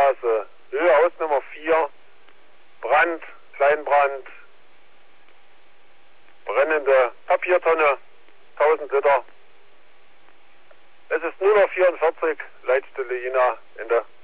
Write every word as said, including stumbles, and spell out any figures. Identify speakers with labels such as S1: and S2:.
S1: Straße, Höhehaus Nummer vier, Brand, Kleinbrand, brennende Papiertonne, tausend Liter. Es ist null Uhr vierundvierzig, Leitstelle Jena, Ende.